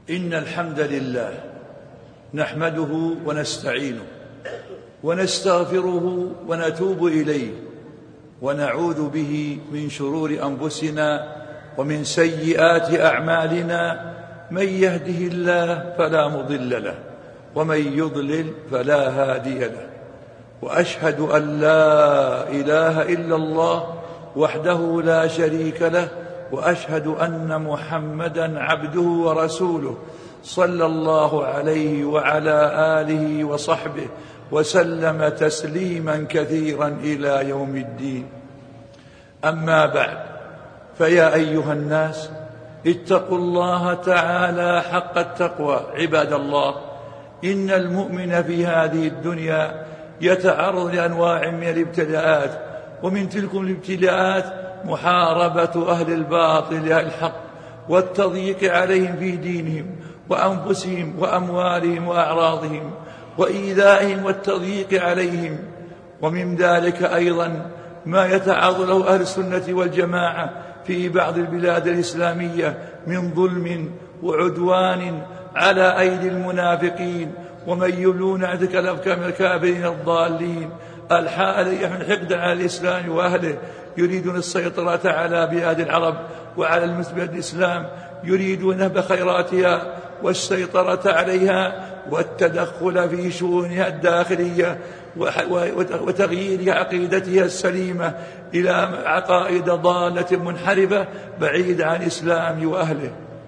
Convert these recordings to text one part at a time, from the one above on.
إن الحمد لله نحمده ونستعينه ونستغفره ونتوب إليه ونعوذ به من شرور أنفسنا ومن سيئات أعمالنا. من يهده الله فلا مضل له ومن يضلل فلا هادي له، وأشهد أن لا إله إلا الله وحده لا شريك له، وأشهد أن محمدًا عبده ورسوله صلى الله عليه وعلى آله وصحبه وسلم تسليمًا كثيرًا إلى يوم الدين. أما بعد، فيا أيها الناس اتقوا الله تعالى حق التقوى. عباد الله، إن المؤمن في هذه الدنيا يتعرض لأنواع من الابتلاءات، ومن تلك الابتلاءات محاربة أهل الباطل الحق والتضييق عليهم في دينهم وأنفسهم وأموالهم وأعراضهم وإيذائهم والتضييق عليهم. ومن ذلك أيضا ما يتعرض له أهل السنة والجماعة في بعض البلاد الإسلامية من ظلم وعدوان على أيدي المنافقين ومن يبلون عندك الأفكار من الكافرين الضالين الحال حقدا على الإسلام وأهله، يريدون السيطرة على بلاد العرب وعلى المسلمين الإسلام، يريدون نهب خيراتها والسيطرة عليها والتدخل في شؤونها الداخلية وتغيير عقيدتها السليمة إلى عقائد ضالة منحرفة بعيدة عن الإسلام وأهله.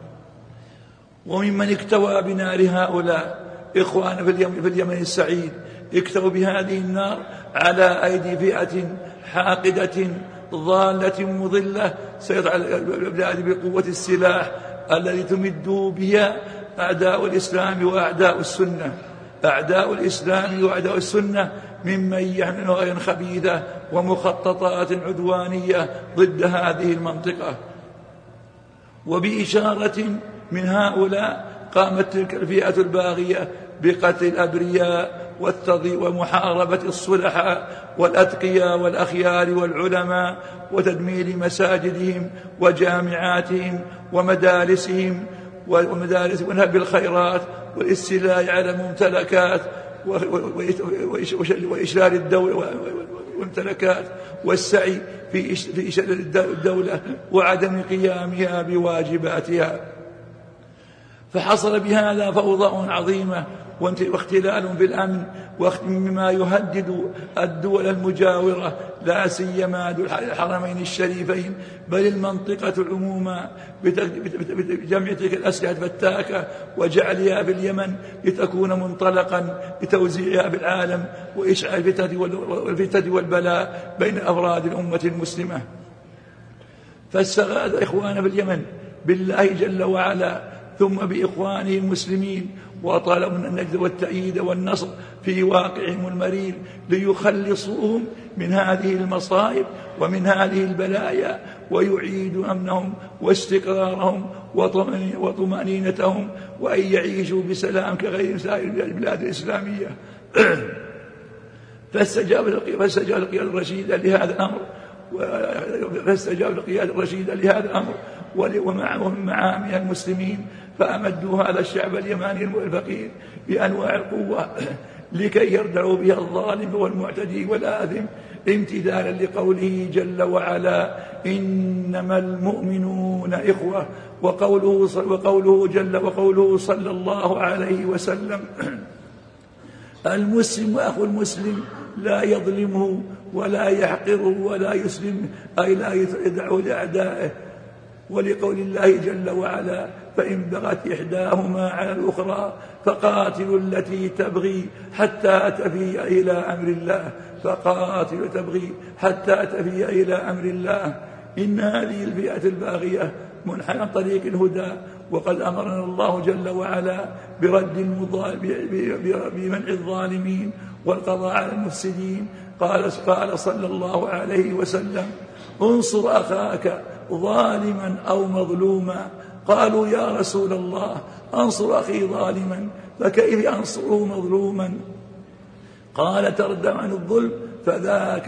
وممن اكتوى بنار هؤلاء إخوان في اليمن السعيد اكتووا بهذه النار على أيدي فئة حاقدة ضالة مضلة سيطر على البلاد بقوة السلاح الذي تمد بها أعداء الإسلام وأعداء السنة. أعداء الإسلام وأعداء السنة ممن يحمل غير خبيثة ومخططات عدوانية ضد هذه المنطقة. وبإشارة من هؤلاء قامت تلك الفئة الباغية بقتل الأبرياء ومحاربة الصلحاء والأتقياء والأخيار والعلماء وتدمير مساجدهم وجامعاتهم ومدارسهم ونهب الخيرات والاستيلاء على الممتلكات وإشلال الدولة والممتلكات والسعي في إشلال الدولة وعدم قيامها بواجباتها. فحصل بهذا فوضى عظيمة واختلال في الأمن مما يهدد الدول المجاورة لا سيما الحرمين الشريفين بل المنطقة عموما بجمع تلك الأسلحة الفتاكة وجعلها في اليمن لتكون منطلقا لتوزيعها في العالم وإشعال الفتنة والبلاء بين أفراد الأمة المسلمة. فاستغاث إخواننا في اليمن بالله جل وعلا ثم بإخوانه المسلمين وطلبوا النجد والتأييد والنصر في واقعهم المرير ليخلصوهم من هذه المصائب ومن هذه البلايا ويعيدوا أمنهم واستقرارهم وطمأنينتهم وأن يعيشوا بسلام كغير سائر البلاد الإسلامية. فاستجاب القيادة الرشيدة لهذا الأمر ومعهم من المسلمين، فأمدوا هذا الشعب اليماني الفقير بأنواع القوة لكي يردعوا بها الظالم والمعتدي والآثم، امتثالا لقوله جل وعلا: إنما المؤمنون إخوة، وقوله صلى الله عليه وسلم: المسلم أخو المسلم لا يظلمه ولا يحقره ولا يسلمه، أي لا يدعو لأعدائه. ولقول الله جل وعلا: فإن بغت إحداهما على الأخرى فقاتلوا التي تبغي حتى تفيء إلى أمر الله أمر الله. إن هذه الفئة الباغية منحنى عن طريق الهدى، وقد أمرنا الله جل وعلا بمنع الظالمين والقضاء على المفسدين. قال صلى الله عليه وسلم: انصر أخاك ظالما أو مظلوما. قالوا: يا رسول الله، أنصر أخي ظالما فكيف أنصره مظلوما؟ قال: تردع عن الظلم فذاك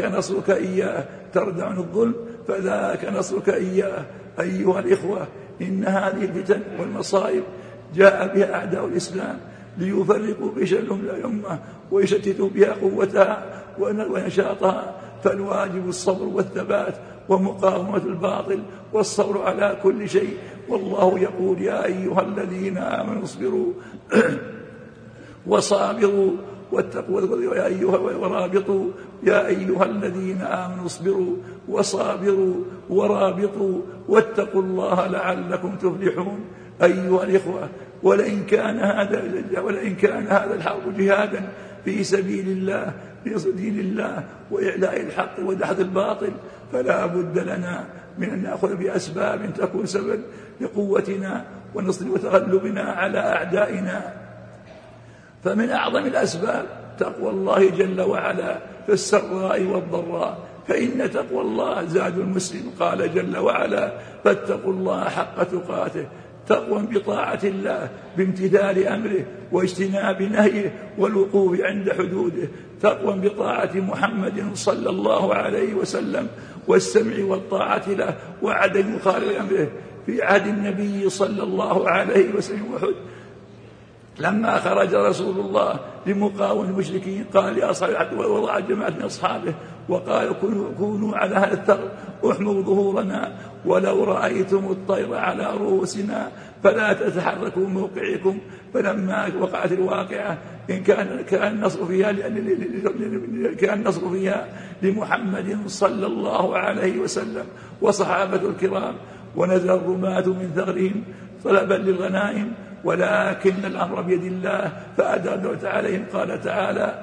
نصرك إياه. أيها الإخوة، إن هذه الفتن والمصائب جاء بها أعداء الإسلام ليفرقوا بشر الأمة ويشتتوا بها قوتها ونشاطها، فالواجب الصبر والثبات ومقاومة الباطل والصبر على كل شيء. والله يقول: يا أيها الذين آمنوا اصبروا وصابروا واتقوا ورابطوا. يا أيها الذين آمنوا اصبروا وصابروا ورابطوا واتقوا الله لعلكم تفلحون. أيها الإخوة، ولئن كان هذا الحرب جهادا في سبيل الله في دين الله وإعلاء الحق ودحض الباطل، فلا بد لنا من أن نأخذ بأسباب تكون سبب لقوتنا ونصر وتغلبنا على أعدائنا. فمن أعظم الأسباب تقوى الله جل وعلا في السراء والضراء، فإن تقوى الله زاد المسلم. قال جل وعلا: فاتقوا الله حق تقاته، تقوى بطاعة الله بامتثال أمره واجتناب نهيه والوقوف عند حدوده، تقوى بطاعة محمد صلى الله عليه وسلم والسمع والطاعة له وعدم مخالفة أمره. في عهد النبي صلى الله عليه وسلم وحد لما خرج رسول الله لمقاومة المشركين قال لأصحابه ووضع جماعة من أصحابه وقال: كونوا على هذا الثغر احموا ظهورنا، ولو رأيتم الطير على رؤوسنا فلا تتحركوا موقعكم. فلما وقعت الواقعة إن كان النصر فيها لمحمد صلى الله عليه وسلم وصحابة الكرام، ونزل الرماة من ثغرهم طلبا للغنائم، ولكن الأمر بيد الله فأدرت عليهم. قال تعالى: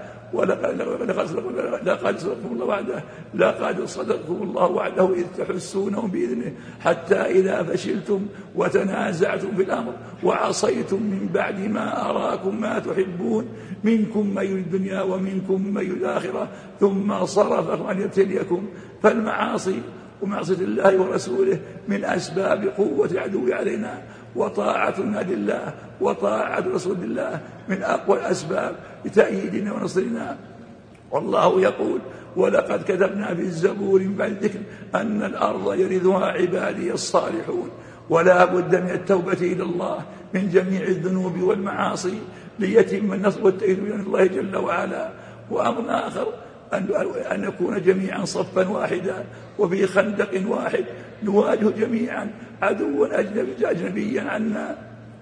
لقد صدقكم الله وعده إذ تحسونهم بإذنه حتى إذا فشلتم وتنازعتم في الأمر وعصيتم من بعد ما أراكم ما تحبون منكم من يريد الدنيا ومنكم من يريد الآخرة ثم صرفكم أن يبتليكم. فالمعاصي ومعصية الله ورسوله من أسباب قوة العدو علينا، وطاعتنا لله وطاعة رسول الله من أقوى الأسباب لتأييدنا ونصرنا. والله يقول: ولقد كتبنا في الزبور من بعد الذكر أن الأرض يرثها عبادي الصالحون. ولا بد من التوبة إلى الله من جميع الذنوب والمعاصي ليتم النصر والتأييد من الله جل وعلا. وأمر آخر أن نكون جميعا صفا واحدا وفي خندق واحد نواجه جميعا عدوا أجنبيا عنا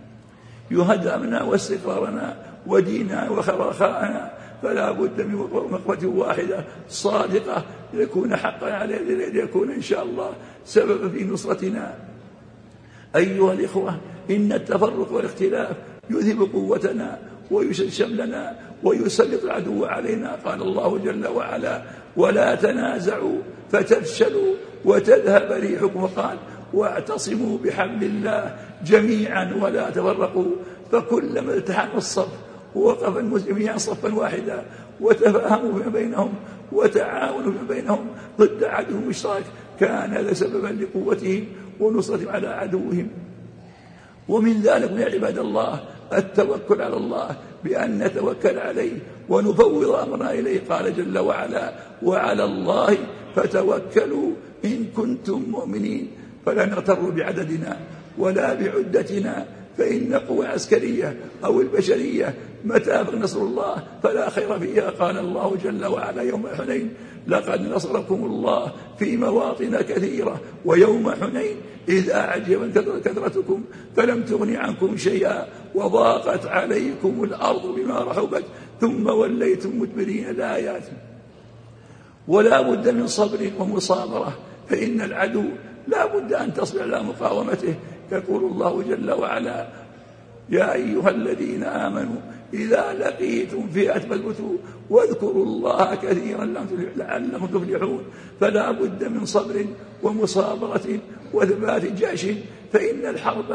يهدمنا واستقرارنا وديننا وخرخاءنا. فلا بد من مقوة واحدة صادقة ليكون حقا علينا، ليكون إن شاء الله سببا في نصرتنا. أيها الإخوة، إن التفرق والاختلاف يذهب قوتنا ويشد شملنا ويسلط العدو علينا. قال الله جل وعلا: ولا تنازعوا فتفشلوا وتذهب ريحكم. وقال: واعتصموا بحبل الله جميعا ولا تفرقوا. فكلما التحم الصف ووقف المسلمين صفا واحدا وتفاهموا فيما بينهم وتعاونوا فيما بينهم ضد عدو مشترك كان هذا سببا لقوتهم ونصرتهم على عدوهم. ومن ذلك يا عباد الله التوكل على الله، بأن نتوكل عليه ونفوض أمرنا إليه. قال جل وعلا: وعلى الله فتوكلوا إن كنتم مؤمنين. فلا نغتر بعددنا ولا بعدتنا، فإن قوة عسكرية أو البشرية متى نصر الله فلا خير فيها. قال الله جل وعلا يوم حنين: لقد نصركم الله في مواطن كثيرة ويوم حنين إذ أعجبتكم كثرتكم فلم تغن عنكم شيئا وضاقت عليكم الأرض بما رحبت ثم وليتم مدبرين. الآيات. ولا بد من صبر ومصابرة، فإن العدو لا بد أن تصبر على مقاومته. يقول الله جل وعلا: يا أيها الذين آمنوا إذا لقيتم فئة فاثبتوا واذكروا الله كثيرا لعلكم تفلحون. فلا بد من صبر ومصابرة وثبات جيش، فإن الحرب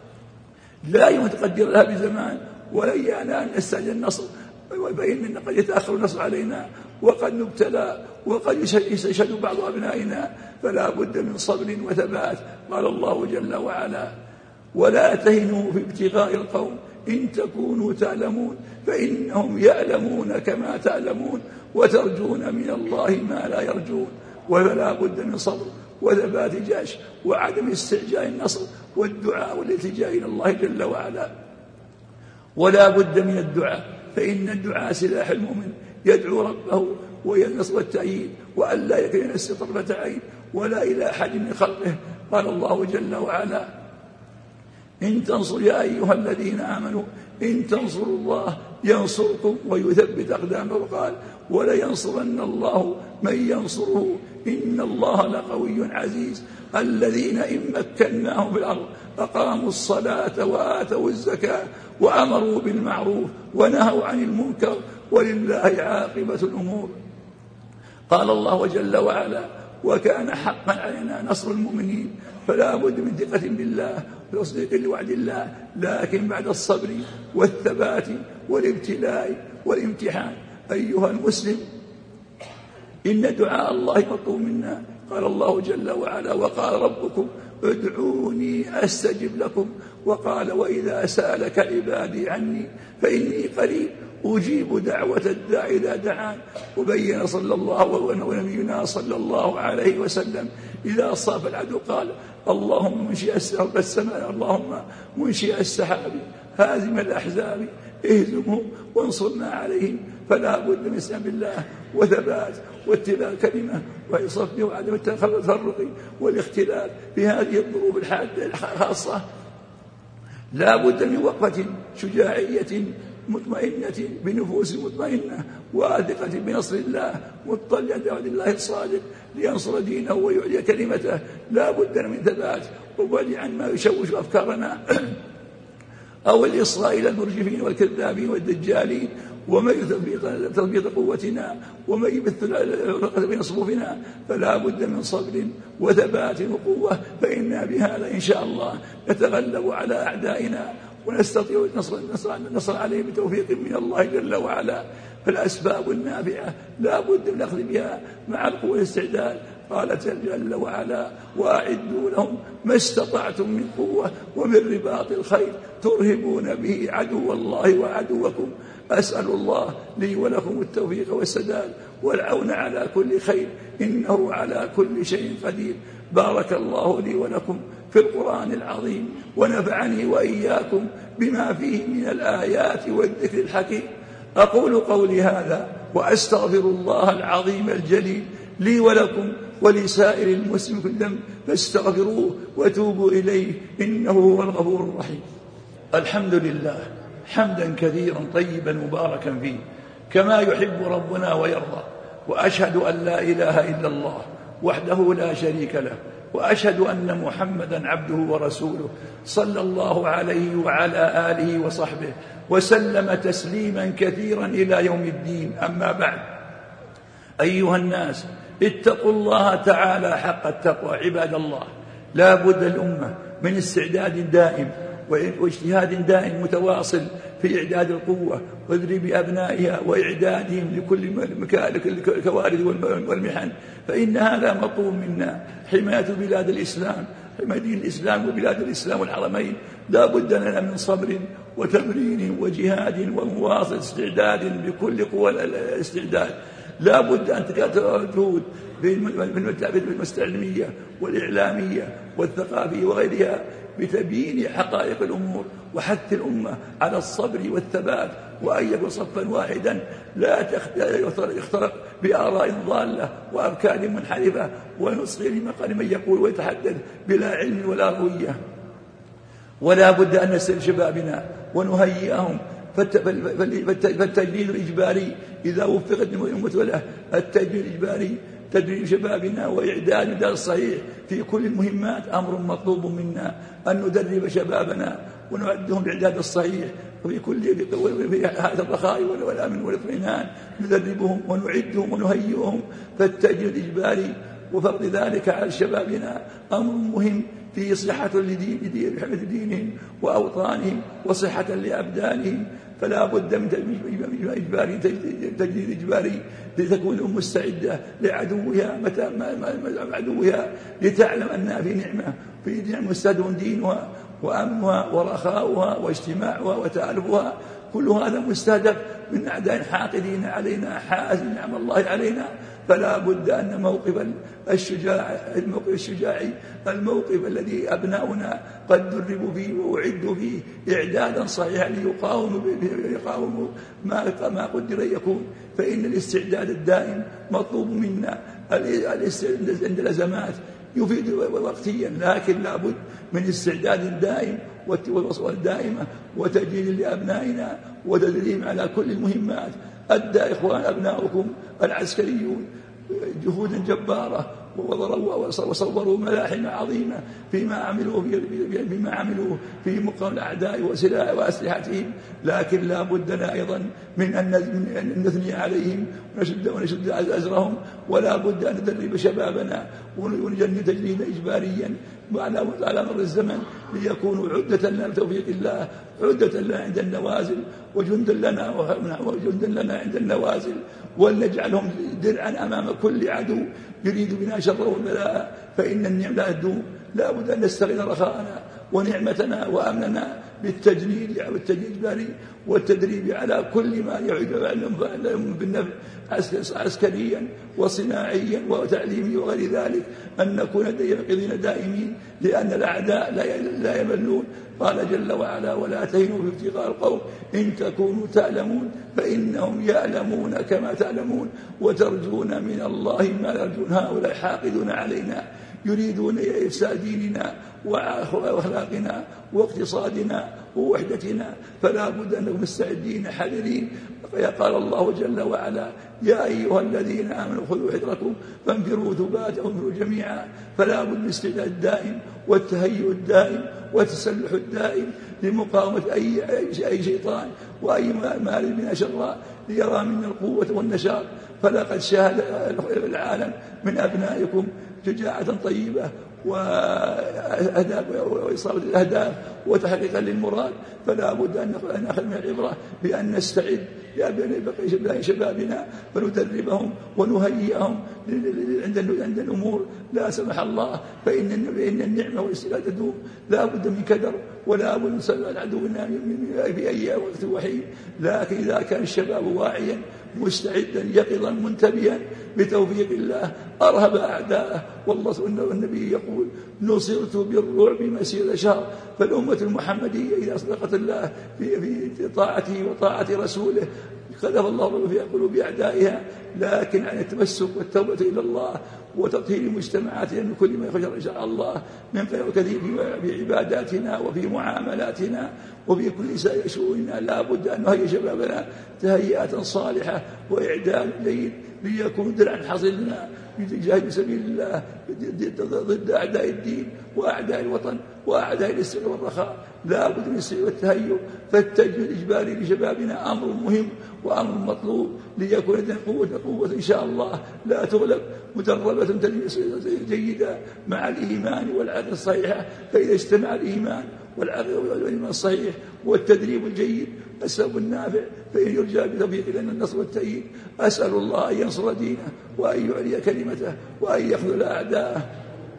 لا يتقدر لها بزمان ولن أن نستعجل النصر، فإن قد يتأخر النصر علينا وقد نبتلى وقد يستشهد بعض أبنائنا. فلا بد من صبر وثبات. قال الله جل وعلا: ولا تهنوا في ابتغاء القوم إن تكونوا تعلمون فإنهم يعلمون كما تعلمون وترجون من الله ما لا يرجون. ولا بد من صبر وثبات جيش وعدم استعجال النصر والدعاء والالتجاء إلى الله جل وعلا. ولا بد من الدعاء، فإن الدعاء سلاح المؤمن، يدعو ربه وينصر التأييد، وأن لا ينسى طرفة عين ولا إلى أحد من خلقه. قال الله جل وعلا: إن تنصر يا أيها الذين آمنوا إن تنصروا الله ينصركم ويثبت أقدامكم. قال: ولينصرن الله من ينصره إن الله لقوي عزيز. الذين إن مكناهم في الأرض أقاموا الصلاة وآتوا الزكاة وأمروا بالمعروف ونهوا عن المنكر ولله عاقبة الأمور. قال الله جل وعلا: وكان حقا علينا نصر المؤمنين. فلا بد من ثقة بالله وتصديق لوعد الله، لكن بعد الصبر والثبات والابتلاء والامتحان. أيها المسلم، إن دعاء الله مطلوب منا. قال الله جل وعلا: وقال ربكم ادعوني أستجب لكم. وقال: وإذا سألك عبادي عني فإني قريب أجيب دعوة الداعي إذا دعان. وبين صلى الله ونبينا صلى الله عليه وسلم إذا أصاب العدو قال: اللهم منشئ السماء، اللهم منشئ السحاب هازم الأحزاب اهزمهم وانصرنا عليهم. فلا بد من استعانة بالله وثبات واتباع كلمة وإصرف وعدم التفرق والاختلاف في هذه الظروف الحادة الخاصة. لا بد من وقفة شجاعية مطمئنة بنفوس مطمئنة واثقة بنصر الله مطلعة بعد الله الصادق لينصر دينه ويعلي كلمته. لا بد من ثبات وبعد عن ما يشوش أفكارنا أو الإصغاء إلى المرجفين والكذابين والدجالين وما تثبيط قوتنا وما يبث الفرقة بين صفوفنا. فلا بد من صبر وثبات وقوة، فإنا بهذا إن شاء الله نتغلب على أعدائنا ونستطيع النصر عليه بتوفيق من الله جل وعلا. فالأسباب النافعة لا بد من الأخذ بها مع القوة والاستعداد. قال جل وعلا: وأعدوا لهم ما استطعتم من قوة ومن رباط الخيل ترهبون به عدو الله وعدوكم. أسأل الله لي ولكم التوفيق والسداد والعون على كل خير، إنه على كل شيء قدير. بارك الله لي ولكم في القرآن العظيم ونفعني وإياكم بما فيه من الآيات والذكر الحكيم. أقول قولي هذا وأستغفر الله العظيم الجليل لي ولكم ولسائر المسلمين كل ذنب فاستغفروه وتوبوا إليه إنه هو الغفور الرحيم. الحمد لله حمدا كثيرا طيبا مباركا فيه كما يحب ربنا ويرضى. وأشهد أن لا إله إلا الله وحده لا شريك له، وأشهد أن محمدا عبده ورسوله صلى الله عليه وعلى آله وصحبه وسلم تسليما كثيرا إلى يوم الدين. أما بعد، أيها الناس، اتقوا الله تعالى حق التقوى. عباد الله، لا بد الأمة من استعداد دائم واجتهاد دائم متواصل في إعداد القوة وتدريب أبنائها وإعدادهم لكل الكوارث والمحن، فإن هذا مطلوب منا. حماية بلاد الإسلام، حماية دين الإسلام وبلاد الإسلام والحرمين، لا بد لنا من صبر وتمرين وجهاد ومواصل استعداد بكل قوى الاستعداد. لا بد أن تكاتر الجهود بالمستوى العلمية والإعلامية والثقافية وغيرها بتبيين حقائق الأمور وحث الأمة على الصبر والثبات، وأن يكون صفا واحدا لا يخترق بآراء ضالة وأفكار منحرفة ونصغي لمقال من يقول ويتحدث بلا علم ولا روية. ولا بد أن نسأل شبابنا ونهيئهم فالتجديد الإجباري إذا وفقت الأمة له التجديد الإجباري تدريب شبابنا وإعداد المدار الصحيح في كل المهمات أمر مطلوب منا، أن ندرب شبابنا ونعدهم الإعداد الصحيح وفي كل في هذا الرخاء والأمن والاطمئنان ندربهم ونعدهم ونهيئهم. فالتجديد الإجباري وفرض ذلك على شبابنا أمر مهم في صحة لدينهم وأوطانهم وصحة لأبدانهم. فلا بد من تجديد إجباري لتكون مستعدة لعدوها متى عدوها لتعلم أنها في نعمة، في نعمة مستدون دينها وأمنها ورخاؤها واجتماعها وتألفها. كل هذا مستهدف من أعداء حاقدين علينا حازم نعم الله علينا. فلا بد أن موقف الشجاعي الموقف الذي أبناؤنا قد دربوا فيه وأعدوا فيه إعدادا صحيحا ليقاوموا ما قدر يكون. فإن الاستعداد الدائم مطلوب منا. عند الأزمات يفيد وقتيا، لكن لا بد من استعداد دائم والوصول الدائمة وتجهيز لأبنائنا وتدريب على كل المهمات. أدى أبناؤكم العسكريون جهودا جبارة وصوروا ملاحم عظيمة فيما عملوا في مقاومة الأعداء وأسلحتهم، لكن لا بد لنا أيضا من أن نثني عليهم ونشد أزرهم، ولا بد أن ندرب شبابنا ونجند تجريبا إجباريا على مر الزمن ليكونوا عدة لنا بتوفيق الله، عدة لنا عند النوازل وجندا لنا عند النوازل، ولنجعلهم درعا أمام كل عدو يريد بنا شره والبلاء. فإن النعم لا تدوم، لا بد أن نستغل رخاءنا ونعمتنا وأمننا بالتجنيد والتجنيد والتدريب على كل ما يعيد بالنفع عسكريا وصناعيا وتعليمي وغير ذلك، أن نكون يقظين دائمين، لأن الأعداء لا يملون. قال جل وعلا: ولا تهنوا في ابتغاء القوم إن تكونوا تعلمون فإنهم يعلمون كما تعلمون وترجون من الله ما يرجون. هؤلاء حاقدون علينا يريدون إفساد ديننا وأخلاقنا واقتصادنا ووحدتنا، فلا بد أن نكون مستعدين حذرين. قال الله جل وعلا: يا أيها الذين آمنوا خذوا حذركم فانفروا ثبات أو انفروا جميعا. فلا بد من الاستعداد الدائم والتهيؤ الدائم والتسلح الدائم لمقاومة أي شيطان وأي مال من شر ليرى منا القوة والنشاط. فلقد شاهد العالم من أبنائكم شجاعة طيبة وإصابة الأهداف وتحقيقا للمراد. فلا بد أن نأخذ من العبرة بأن نستعد لبقية شبابنا فندربهم ونهيئهم عند الأمور لا سمح الله، فإن النعمة والاستعداد تدوم. لا بد من كدر ولا بد من سلم العدو في أي وقت وحيد، لكن إذا كان الشباب واعيا مستعدا يقظا منتبها بتوفيق الله أرهب أعداءه. والله والنبي يقول: نصرت بالرعب مسيرة شهر. فالأمة المحمدية إذا صدقت الله في طاعته وطاعة رسوله خلف الله في قلوب أعدائها، لكن عن التمسك والتوبة إلى الله وتطهير مجتمعاتنا من كل ما يخشى إن شاء الله من خير كثير في عباداتنا وفي معاملاتنا وفي كل سائر شؤوننا. لا بد أن نهيئ شبابنا تهيئة صالحة وإعداد جيد ليكون درعا حصلنا يجاهد في سبيل الله ضد أعداء الدين وأعداء الوطن وأعداء الاستقرار والرخاء. لا بد من التهيؤ، فالتجهيز الإجباري لشبابنا أمر مهم وأمر مطلوب ليكون لدينا قوة إن شاء الله لا تغلب، مدربة جيدة مع الإيمان والعقل الصحيحة. فإذا اجتمع الإيمان والعقل والإيمان الصحيح والتدريب الجيد السبب النافع فإن يرجى بتوفيق لنا النصر والتأييد. أسأل الله أن ينصر دينه وأن يعلي كلمته وأن يخذل أعداءه.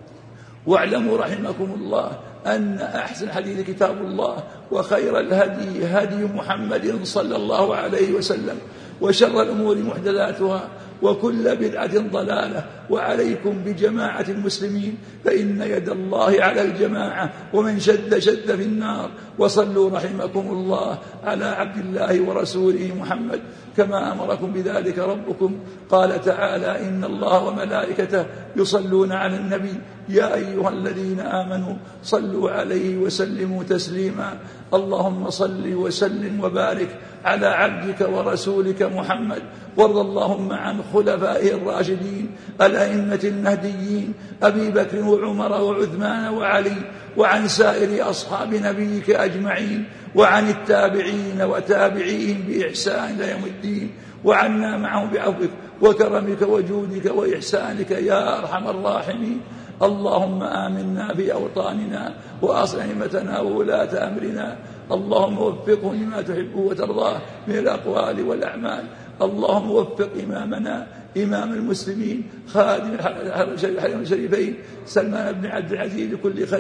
واعلموا رحمكم الله أن أحسن حديث كتاب الله وخير الهدي هدي محمد صلى الله عليه وسلم وشر الأمور محدثاتها وكل بدعة ضلالة. وعليكم بجماعة المسلمين فإن يد الله على الجماعة ومن شد في النار. وصلوا رحمكم الله على عبد الله ورسوله محمد كما أمركم بذلك ربكم. قال تعالى: إن الله وملائكته يصلون على النبي يا أيها الذين آمنوا صلوا عليه وسلموا تسليما. اللهم صل وسلم وبارك على عبدك ورسولك محمد، وارض اللهم عن خلفائه الراشدين الأئمة المهديين أبي بكر وعمر وعثمان وعلي، وعن سائر أصحاب نبيك أجمعين، وعن التابعين وتابعيهم بإحسان إلى يوم الدين، وعنا معهم بعفوك وكرمك وجودك وإحسانك يا أرحم الراحمين. اللهم آمنا في أوطاننا وأصلح أئمتنا وولاة أمرنا. اللهم وفقهم لما تحبه وترضاه من الأقوال والأعمال. اللهم وفق إمامنا إمام المسلمين خادم الحرمين الشريفين سلمان بن عبد العزيز لكل خير.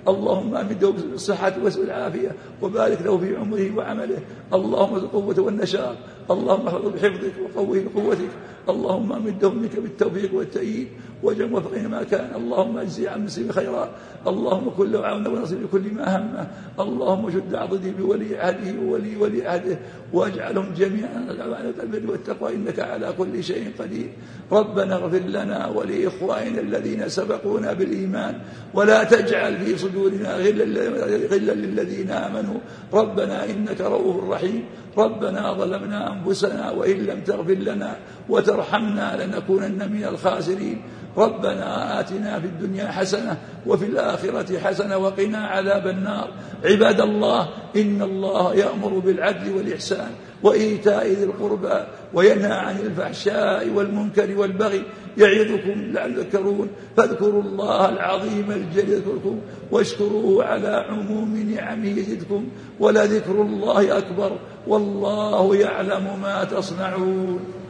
اللهم أمده بالصحة والعافية وبارك له في عمره وعمله. اللهم القوة والنشاط، اللهم احفظه بحفظك وقوه بقوتك. اللهم أمده منك بالتوفيق والتأييد واجعل موفقين ما كان. اللهم اجزي عن مسلم خيرا. اللهم كن له عونا ونصير بكل ما همه. اللهم شد عضدي بولي عهده وولي عهده واجعلهم جميعا على البر والتقوى إنك على كل شيء قدير. ربنا اغفر لنا ولإخواننا الذين سبقونا بالإيمان ولا تجعل في صدورنا غلا للذين آمنوا ربنا إنك رؤوف رحيم. ربنا ظلمنا أنفسنا وإن لم تغفر لنا وترحمنا لنكونن من الخاسرين. ربنا آتنا في الدنيا حسنة وفي الآخرة حسنة وقنا عذاب النار. عباد الله، إن الله يأمر بالعدل والإحسان وإيتاء ذي القربى وينهى عن الفحشاء والمنكر والبغي يعظكم لعلكم تذكرون. فاذكروا الله العظيم الجليل يذكركم واشكروه على عموم نعمه يزدكم ولذكر الله أكبر والله يعلم ما تصنعون.